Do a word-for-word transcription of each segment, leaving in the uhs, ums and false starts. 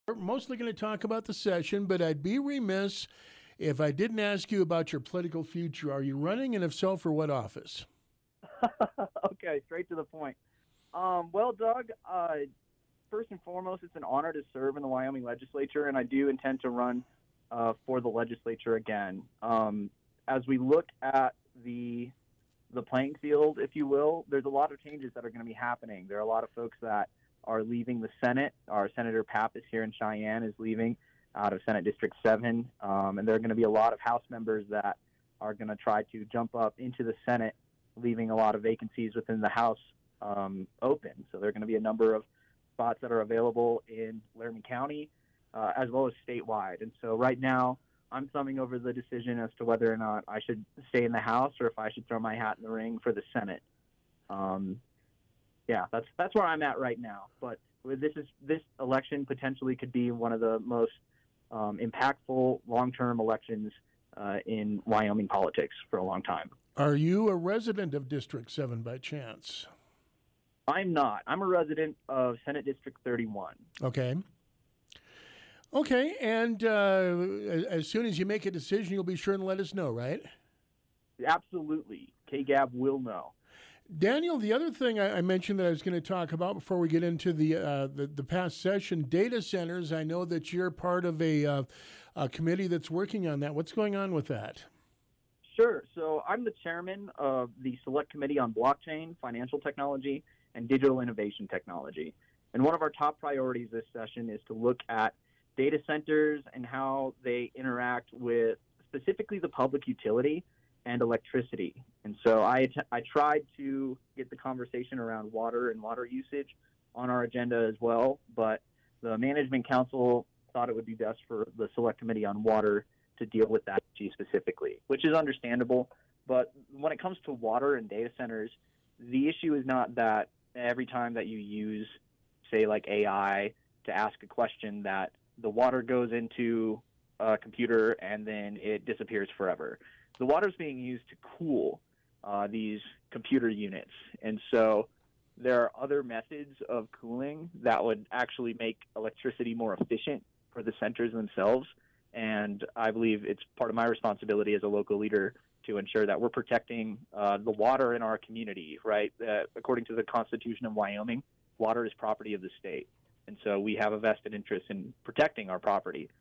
We're mostly going to talk about the session, but I'd be remiss if I didn't ask you about your political future. Are you running, and if so, for what office? Okay, straight to the point. Um, well, Doug, uh, first and foremost, it's an honor to serve in the Wyoming legislature, and I do intend to run uh, for the legislature again. Um, as we look at the the playing field, if you will, there's a lot of changes that are going to be happening. There are a lot of folks that are leaving the Senate. Our Senator Pappas here in Cheyenne is leaving out of Senate District seven, um, and there are going to be a lot of House members that are going to try to jump up into the Senate, leaving a lot of vacancies within the House um, open. So there are going to be a number of spots that are available in Laramie County uh, as well as statewide. And so right now I'm thumbing over the decision as to whether or not I should stay in the House or if I should throw my hat in the ring for the Senate. Um, yeah, that's that's where I'm at right now. But this is this election potentially could be one of the most um, impactful long-term elections uh, in Wyoming politics for a long time. Are you a resident of District seven by chance? I'm not. I'm a resident of Senate District thirty-one. Okay. Okay, and uh, as soon as you make a decision, you'll be sure and let us know, right? Absolutely. K G A B will know. Daniel, the other thing I, I mentioned that I was going to talk about before we get into the, uh, the the past session, data centers. I know that you're part of a, uh, a committee that's working on that. What's going on with that? Sure. So I'm the chairman of the Select Committee on Blockchain, Financial Technology, and Digital Innovation Technology. And one of our top priorities this session is to look at data centers and how they interact with specifically the public utility and electricity. And so I, t- I tried to get the conversation around water and water usage on our agenda as well, but the Management Council thought it would be best for the Select Committee on Water to deal with that issue specifically, which is understandable. But when it comes to water and data centers, the issue is not that every time that you use, say, like A I to ask a question, that the water goes into a computer and then it disappears forever. The water is being used to cool uh, these computer units. And so there are other methods of cooling that would actually make electricity more efficient for the centers themselves. And I believe it's part of my responsibility as a local leader to ensure that we're protecting uh, the water in our community, right? Uh, according to the Constitution of Wyoming, water is property of the state. And so we have a vested interest in protecting our property.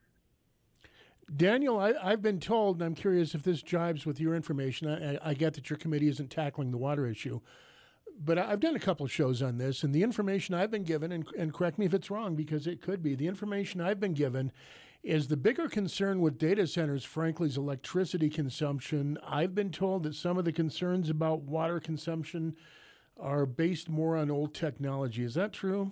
Daniel, I, I've been told, and I'm curious if this jives with your information. I, I get that your committee isn't tackling the water issue, but I've done a couple of shows on this, and the information I've been given, and, and correct me if it's wrong, because it could be, the information I've been given is the bigger concern with data centers, frankly, is electricity consumption. I've been told that some of the concerns about water consumption are based more on old technology. Is that true?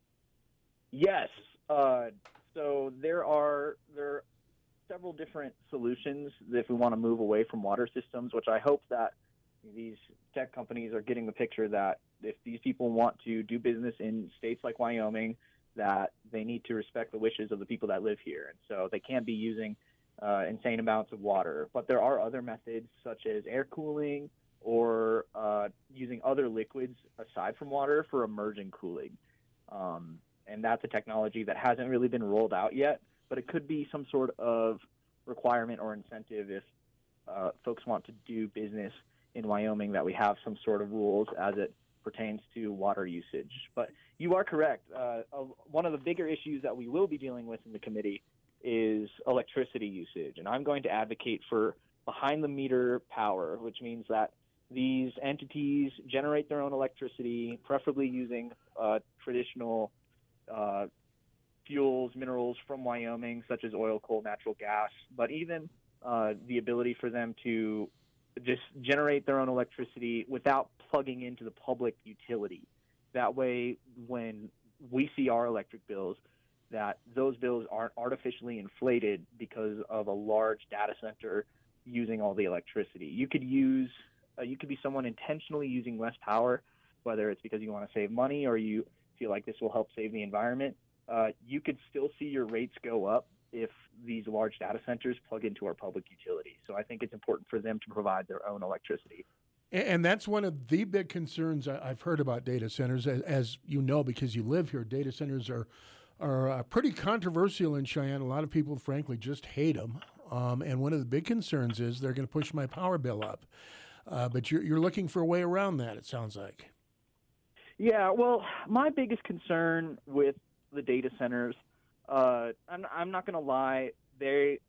Yes. Uh, so there are there are several different solutions if we want to move away from water systems, which I hope that these tech companies are getting the picture that if these people want to do business in states like Wyoming, that they need to respect the wishes of the people that live here. And so they can't be using uh, insane amounts of water. But there are other methods such as air cooling or uh, using other liquids aside from water for immersion cooling. Um, and that's a technology that hasn't really been rolled out yet, but it could be some sort of requirement or incentive if uh, folks want to do business in Wyoming, that we have some sort of rules as it pertains to water usage. But you are correct. Uh, uh, one of the bigger issues that we will be dealing with in the committee is electricity usage. And I'm going to advocate for behind-the-meter power, which means that these entities generate their own electricity, preferably using uh, traditional uh, fuels, minerals from Wyoming, such as oil, coal, natural gas, but even uh, the ability for them to just generate their own electricity without plugging into the public utility. That way, when we see our electric bills, that those bills aren't artificially inflated because of a large data center using all the electricity. You could use, uh, you could be someone intentionally using less power, whether it's because you want to save money or you feel like this will help save the environment. Uh, you could still see your rates go up if these large data centers plug into our public utility. So I think it's important for them to provide their own electricity. And that's one of the big concerns I've heard about data centers. As you know, because you live here, data centers are are uh, pretty controversial in Cheyenne. A lot of people, frankly, just hate them. Um, and one of the big concerns is they're going to push my power bill up. Uh, but you're, you're looking for a way around that, it sounds like. Yeah, well, my biggest concern with the data centers, uh, I'm, I'm not going to lie, they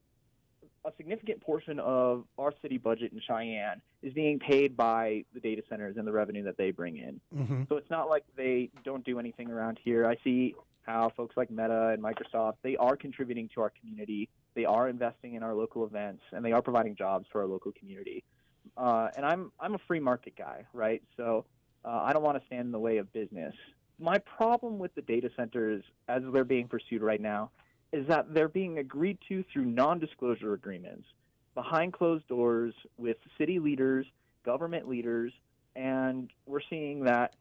a significant portion of our city budget in Cheyenne is being paid by the data centers and the revenue that they bring in. Mm-hmm. So it's not like they don't do anything around here. I see how folks like Meta and Microsoft, they are contributing to our community. They are investing in our local events, and they are providing jobs for our local community. Uh, and I'm I'm a free market guy, right? So uh, I don't want to stand in the way of business. My problem with the data centers as they're being pursued right now is that they're being agreed to through non-disclosure agreements behind closed doors with city leaders, government leaders, and we're seeing that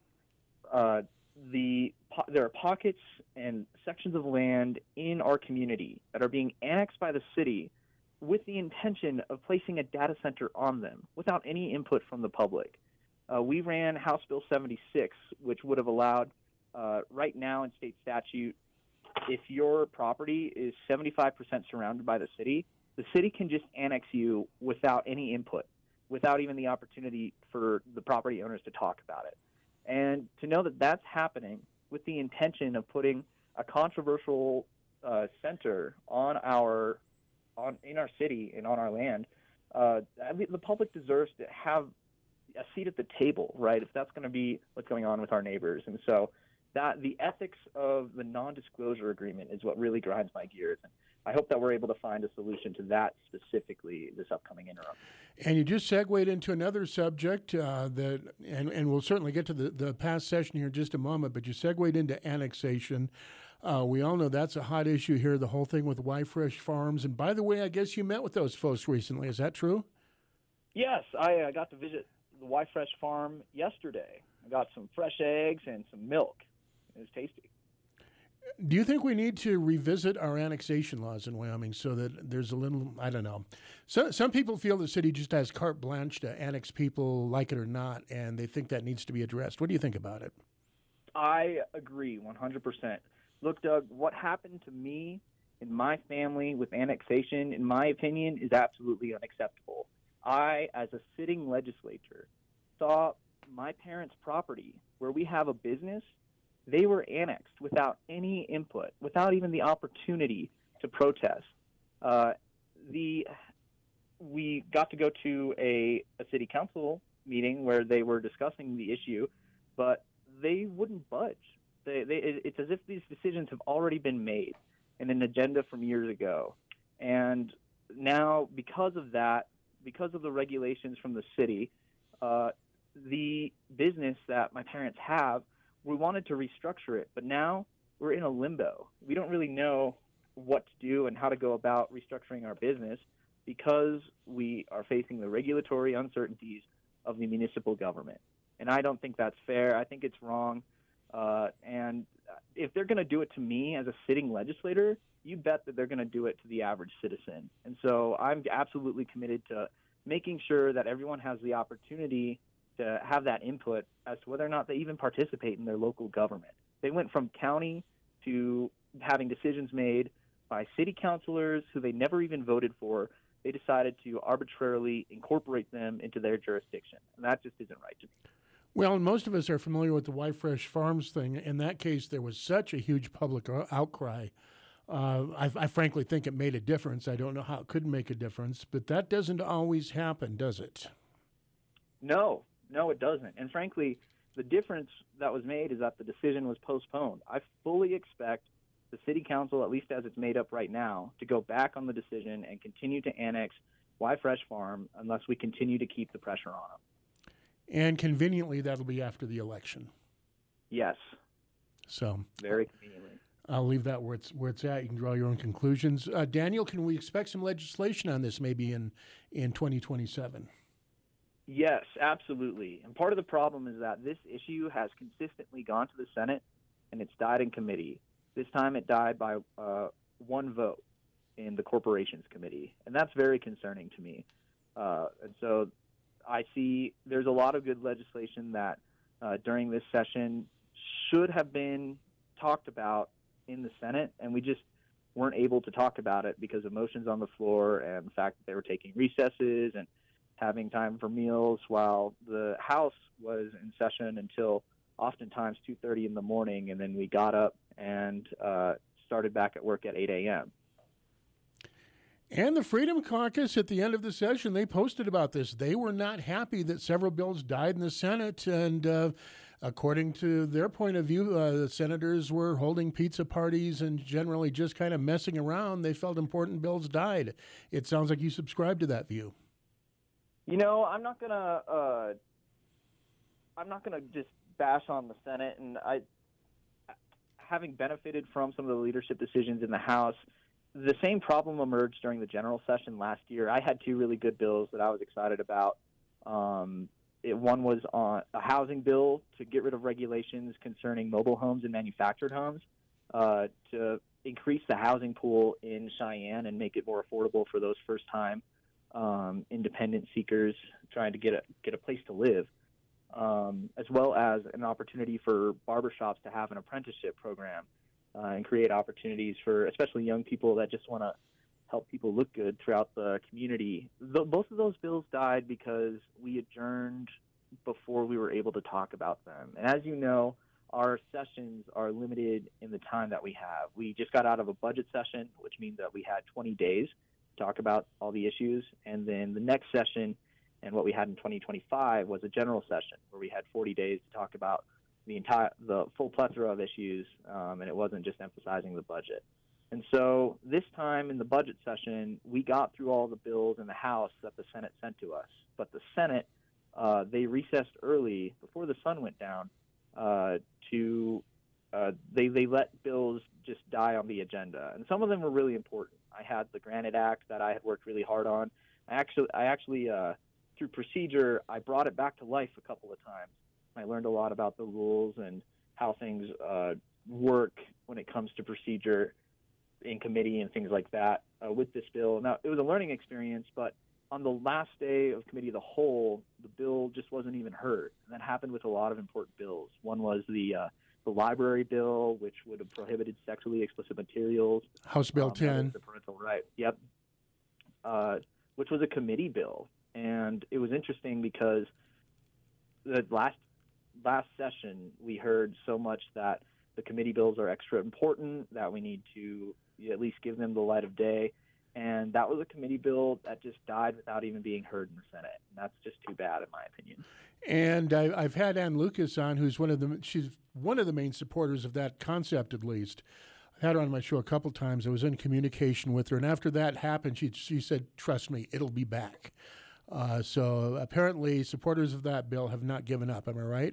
uh, the there are pockets and sections of land in our community that are being annexed by the city with the intention of placing a data center on them without any input from the public. Uh, we ran House Bill seventy-six, which would have allowed, uh, right now in state statute, if your property is seventy-five percent surrounded by the city, the city can just annex you without any input, without even the opportunity for the property owners to talk about it. And to know that that's happening with the intention of putting a controversial uh, center on our, on in our city and on our land, uh, I mean, the public deserves to have a seat at the table, right? If that's going to be what's going on with our neighbors, and so. That the ethics of the non-disclosure agreement is what really grinds my gears. And I hope that we're able to find a solution to that specifically this upcoming interim. And you just segued into another subject uh, that, and, and we'll certainly get to the, the past session here in just a moment, but you segued into annexation. Uh, we all know that's a hot issue here, the whole thing with Y-Fresh Farms. And by the way, I guess you met with those folks recently. Is that true? Yes, I uh, got to visit the Y-Fresh farm yesterday. I got some fresh eggs and some milk. It was tasty. Do you think we need to revisit our annexation laws in Wyoming so that there's a little, I don't know. So, some people feel the city just has carte blanche to annex people, like it or not, and they think that needs to be addressed. What do you think about it? I agree one hundred percent. Look, Doug, what happened to me and my family with annexation, in my opinion, is absolutely unacceptable. I, as a sitting legislator, saw my parents' property where we have a business. They were annexed without any input, without even the opportunity to protest. Uh, the we got to go to a, a city council meeting where they were discussing the issue, but they wouldn't budge. They, they, it's as if these decisions have already been made in an agenda from years ago. And now, because of that, because of the regulations from the city, uh, the business that my parents have, we wanted to restructure it, but now we're in a limbo. We don't really know what to do and how to go about restructuring our business because we are facing the regulatory uncertainties of the municipal government. And I don't think that's fair. I think it's wrong. Uh, and if they're going to do it to me as a sitting legislator, you bet that they're going to do it to the average citizen. And so I'm absolutely committed to making sure that everyone has the opportunity to have that input as to whether or not they even participate in their local government. They went from county to having decisions made by city councilors who they never even voted for. They decided to arbitrarily incorporate them into their jurisdiction, and that just isn't right to me. Well, and most of us are familiar with the Y-Fresh Farms thing. In that case, there was such a huge public outcry. Uh, I, I frankly think it made a difference. I don't know how it could make a difference, but that doesn't always happen, does it? No. No, it doesn't. And frankly, the difference that was made is that the decision was postponed. I fully expect the city council, at least as it's made up right now, to go back on the decision and continue to annex Y-Fresh Farm unless we continue to keep the pressure on them. And conveniently, that'll be after the election. Yes. So very conveniently. I'll leave that where it's where it's at. You can draw your own conclusions. Uh, Daniel, can we expect some legislation on this maybe in, in twenty twenty-seven? Yes, absolutely. And part of the problem is that this issue has consistently gone to the Senate and it's died in committee. This time it died by uh, one vote in the Corporations Committee, and that's very concerning to me. Uh, and so I see there's a lot of good legislation that uh, during this session should have been talked about in the Senate, and we just weren't able to talk about it because of motions on the floor and the fact that they were taking recesses and having time for meals, while the House was in session until oftentimes two thirty in the morning, and then we got up and uh, started back at work at eight a.m. And the Freedom Caucus, at the end of the session, they posted about this. They were not happy that several bills died in the Senate, and uh, according to their point of view, uh, the senators were holding pizza parties and generally just kind of messing around. They felt important bills died. It sounds like you subscribe to that view. You know, I'm not gonna, uh, I'm not gonna just bash on the Senate, and I, having benefited from some of the leadership decisions in the House, the same problem emerged during the general session last year. I had two really good bills that I was excited about. Um, it, one was on a housing bill to get rid of regulations concerning mobile homes and manufactured homes, uh, to increase the housing pool in Cheyenne and make it more affordable for those first-time um, independent seekers trying to get a get a place to live, um, as well as an opportunity for barbershops to have an apprenticeship program. Uh, and create opportunities for especially young people that just want to help people look good throughout the community. The, both of those bills died because we adjourned before we were able to talk about them. And as you know, our sessions are limited in the time that we have. We just got out of a budget session, which means that we had twenty days to talk about all the issues. And then the next session, and what we had in twenty twenty-five, was a general session where we had forty days to talk about the entire, the full plethora of issues, um, and it wasn't just emphasizing the budget. And so this time in the budget session, we got through all the bills in the House that the Senate sent to us. But the Senate, uh, they recessed early before the sun went down uh, to, uh, they, they let bills just die on the agenda. And some of them were really important. I had the Granite Act that I had worked really hard on. I actually, I actually uh, through procedure, I brought it back to life a couple of times. I learned a lot about the rules and how things uh, work when it comes to procedure in committee and things like that uh, with this bill. Now, it was a learning experience, but on the last day of committee of the whole, the bill just wasn't even heard. And that happened with a lot of important bills. One was the uh, the library bill, which would have prohibited sexually explicit materials. House Bill um, ten. The parental right. Yep. Uh, which was a committee bill. And it was interesting because the last last session, we heard so much that the committee bills are extra important, that we need to at least give them the light of day. And that was a committee bill that just died without even being heard in the Senate. And that's just too bad, in my opinion. And I, I've had Ann Lucas on, who's one of the, she's one of the main supporters of that concept, at least. I've had her on my show a couple times. I was in communication with her. And after that happened, she, she said, trust me, it'll be back. Uh, so apparently supporters of that bill have not given up. Am I right?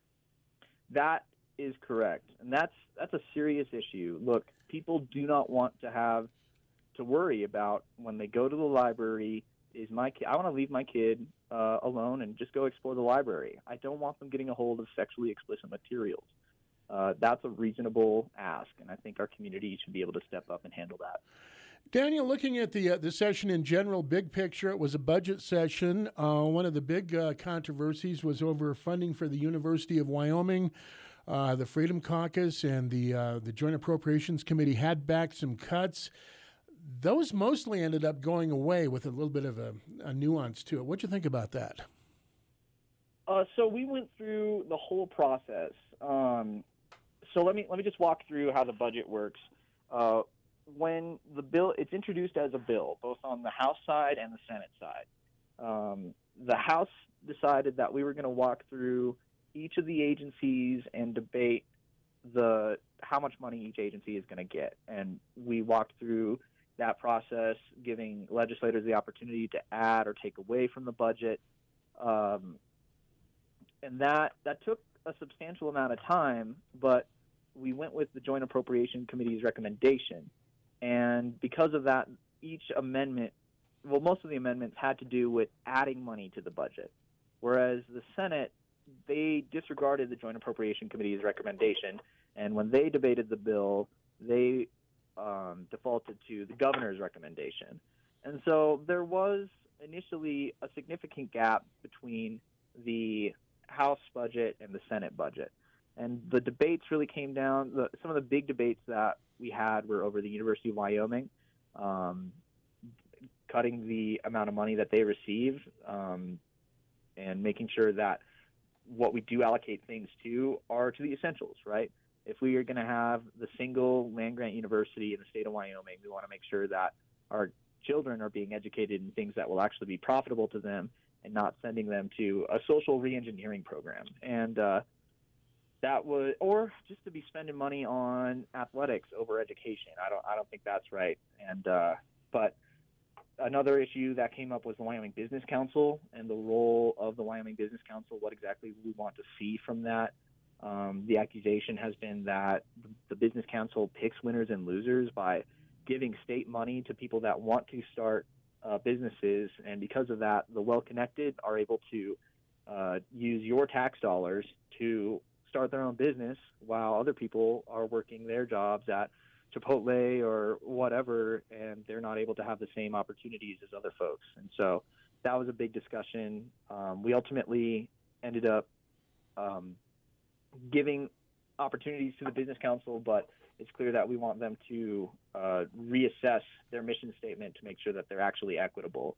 That is correct. And that's that's a serious issue. Look, people do not want to have to worry about when they go to the library, is my kid, I want to leave my kid uh, alone and just go explore the library. I don't want them getting a hold of sexually explicit materials. Uh, that's a reasonable ask, and I think our community should be able to step up and handle that. Daniel, looking at the uh, the session in general, big picture, it was a budget session. Uh, one of the big uh, controversies was over funding for the University of Wyoming. Uh, the Freedom Caucus and the uh, the Joint Appropriations Committee had back some cuts. Those mostly ended up going away with a little bit of a, a nuance to it. What do you think about that? Uh, so we went through the whole process. Um, so let me let me just walk through how the budget works. Uh, when the bill, it's introduced as a bill, both on the House side and the Senate side. Um, the House decided that we were going to walk through each of the agencies and debate the how much money each agency is going to get. And we walked through that process, giving legislators the opportunity to add or take away from the budget. Um, and that that took a substantial amount of time, but we went with the Joint Appropriation Committee's recommendation. And because of that, each amendment, well, most of the amendments had to do with adding money to the budget, whereas the Senate, they disregarded the Joint Appropriation Committee's recommendation, and when they debated the bill, they um, defaulted to the governor's recommendation. And so there was initially a significant gap between the House budget and the Senate budget. And the debates really came down, the, some of the big debates that we had were over the University of Wyoming, um, cutting the amount of money that they receive, um, and making sure that what we do allocate things to are to the essentials, right? If we are going to have the single land-grant university in the state of Wyoming, we want to make sure that our children are being educated in things that will actually be profitable to them and not sending them to a social reengineering program. And uh, that was, or just to be spending money on athletics over education. I don't, I don't think that's right. And, uh, but another issue that came up was the Wyoming Business Council and the role of the Wyoming Business Council, what exactly we want to see from that. Um, the accusation has been that the Business Council picks winners and losers by giving state money to people that want to start uh, businesses, and because of that, the well-connected are able to uh, use your tax dollars to start their own business while other people are working their jobs at Chipotle or whatever, and they're not able to have the same opportunities as other folks. And so that was a big discussion. Um, we ultimately ended up um, giving opportunities to the Business Council, but it's clear that we want them to uh, reassess their mission statement to make sure that they're actually equitable.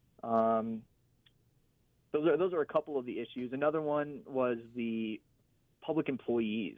Um, those are those are a couple of the issues. Another one was the public employees.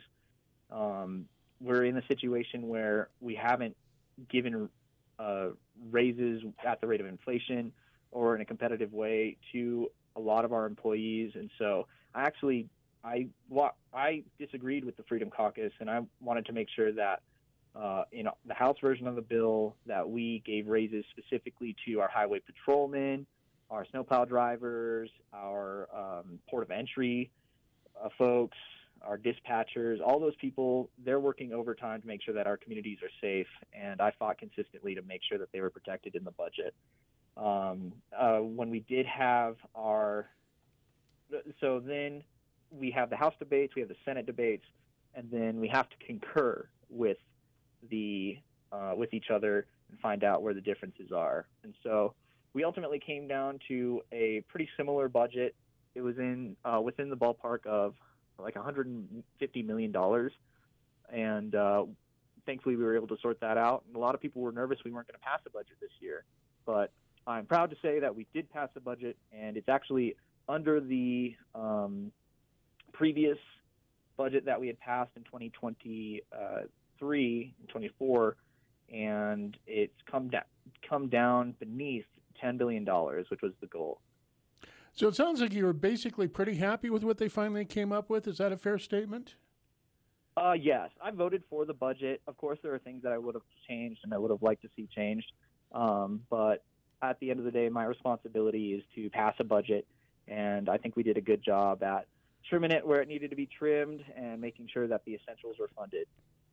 Um, we're in a situation where we haven't given uh, raises at the rate of inflation or in a competitive way to a lot of our employees, and so I actually I I disagreed with the Freedom Caucus, and I wanted to make sure that uh, in the House version of the bill that we gave raises specifically to our highway patrolmen, our snowplow drivers, our um, port of entry uh, folks, our dispatchers, all those people. They're working overtime to make sure that our communities are safe, and I fought consistently to make sure that they were protected in the budget. Um, uh, when we did have our so then. We have the House debates, we have the Senate debates, and then we have to concur with the uh, with each other and find out where the differences are. And so we ultimately came down to a pretty similar budget. It was in uh, within the ballpark of like one hundred fifty million dollars, and uh, thankfully we were able to sort that out. And a lot of people were nervous we weren't going to pass the budget this year, but I'm proud to say that we did pass the budget, and it's actually under the um, previous budget that we had passed in twenty twenty-three and twenty-four, and it's come down come down beneath ten billion dollars, which was the goal. So it sounds like you were basically pretty happy with what they finally came up with. Is that a fair statement? Uh, yes, I voted for the budget. Of course, there are things that I would have changed and I would have liked to see changed, um, but at the end of the day, my responsibility is to pass a budget, and I think we did a good job at trimming it where it needed to be trimmed and making sure that the essentials were funded.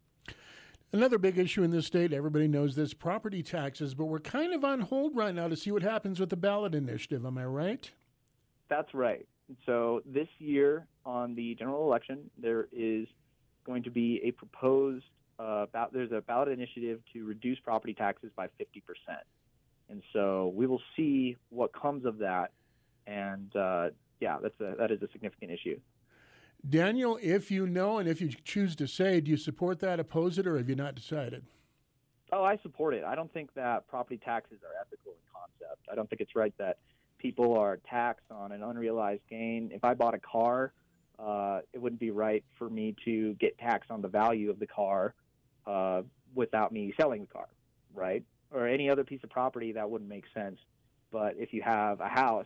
Another big issue in this state, everybody knows this, property taxes, but we're kind of on hold right now to see what happens with the ballot initiative. Am I right? That's right. So this year on the general election, there is going to be a proposed, uh, about, there's a ballot initiative to reduce property taxes by fifty percent. And so we will see what comes of that. And, uh, yeah, that's a, that is a significant issue. Daniel, if you know and if you choose to say, do you support that, oppose it, or have you not decided? Oh, I support it. I don't think that property taxes are ethical in concept. I don't think it's right that people are taxed on an unrealized gain. If I bought a car, uh, it wouldn't be right for me to get taxed on the value of the car uh, without me selling the car, right? Or any other piece of property, that wouldn't make sense. But if you have a house,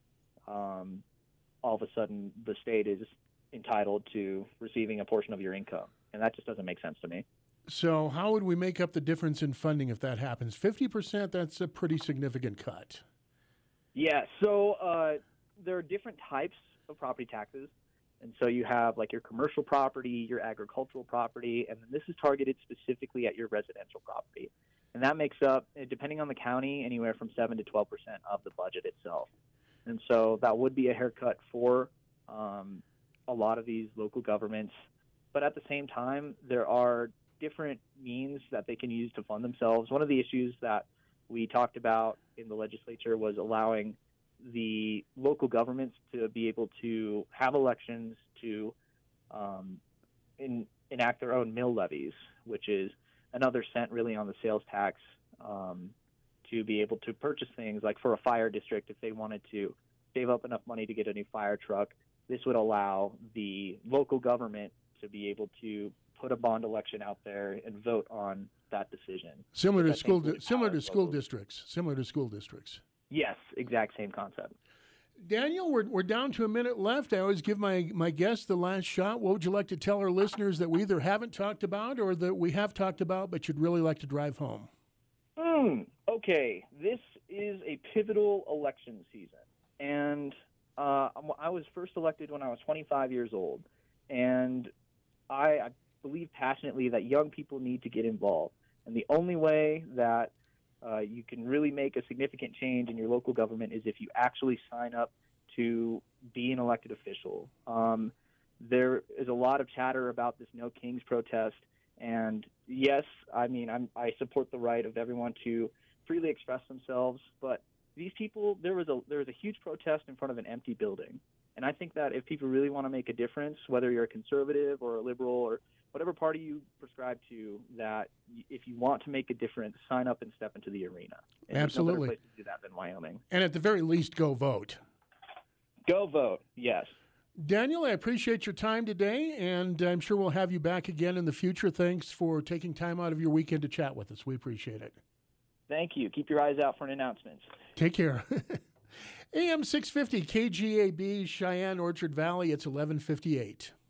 um, all of a sudden the state is entitled to receiving a portion of your income. And that just doesn't make sense to me. So how would we make up the difference in funding if that happens? fifty percent, that's a pretty significant cut. Yeah, so uh, there are different types of property taxes. And so you have like your commercial property, your agricultural property, and then this is targeted specifically at your residential property. And that makes up, depending on the county, anywhere from seven to twelve percent of the budget itself. And so that would be a haircut for um, a lot of these local governments. But at the same time, there are different means that they can use to fund themselves. One of the issues that we talked about in the legislature was allowing the local governments to be able to have elections to um, in, enact their own mill levies, which is another cent really on the sales tax um, to be able to purchase things like for a fire district if they wanted to save up enough money to get a new fire truck. This would allow the local government to be able to put a bond election out there and vote on that decision. Similar to school, di- similar to school districts. Similar to school districts. Yes, exact same concept. Daniel, we're we're down to a minute left. I always give my my guests the last shot. What would you like to tell our listeners that we either haven't talked about or that we have talked about, but you'd really like to drive home? Mm, okay, this is a pivotal election season, and uh, I was first elected when I was twenty-five years old, and I, I believe passionately that young people need to get involved, and the only way that uh, you can really make a significant change in your local government is if you actually sign up to be an elected official. Um, there is a lot of chatter about this No Kings protest, and yes, I mean I'm, I support the right of everyone to freely express themselves, but these people, there was a there was a huge protest in front of an empty building. And I think that if people really want to make a difference, whether you're a conservative or a liberal or whatever party you prescribe to, that if you want to make a difference, sign up and step into the arena. And Absolutely. There's no better place to do that than Wyoming. And at the very least, go vote. Go vote, yes. Daniel, I appreciate your time today, and I'm sure we'll have you back again in the future. Thanks for taking time out of your weekend to chat with us. We appreciate it. Thank you. Keep your eyes out for announcements. Take care. A M six fifty, K G A B, Cheyenne, Orchard Valley. It's eleven fifty-eight.